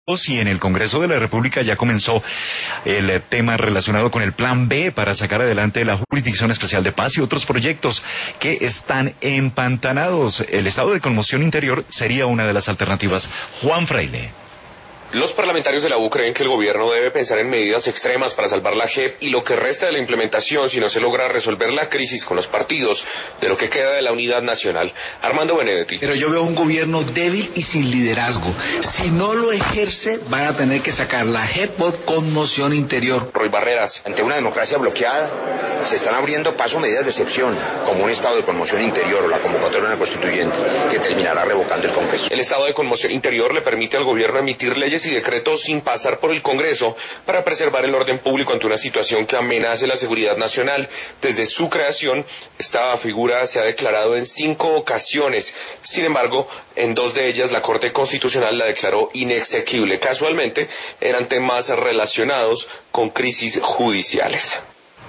Y en el Congreso de la República ya comenzó el tema relacionado con el Plan B para sacar adelante la Jurisdicción Especial de Paz y otros proyectos que están empantanados. El estado de conmoción interior sería una de las alternativas. Juan Fraile. Los parlamentarios de la U creen que el gobierno debe pensar en medidas extremas para salvar la JEP y lo que resta de la implementación si no se logra resolver la crisis con los partidos de lo que queda de la unidad nacional. Armando Benedetti. Pero yo veo un gobierno débil y sin liderazgo. Si no lo ejerce, van a tener que sacar la JEP por conmoción interior. Roy Barreras. Ante una democracia bloqueada, se están abriendo paso medidas de excepción, como un estado de conmoción interior o la convocatoria de una constituyente, que terminará revocando el Congreso. El estado de conmoción interior le permite al gobierno emitir leyes y decretos sin pasar por el Congreso para preservar el orden público ante una situación que amenace la seguridad nacional. Desde su creación, esta figura se ha declarado en 5 ocasiones. Sin embargo, en 2 de ellas la Corte Constitucional la declaró inexequible. Casualmente, eran temas relacionados con crisis judiciales.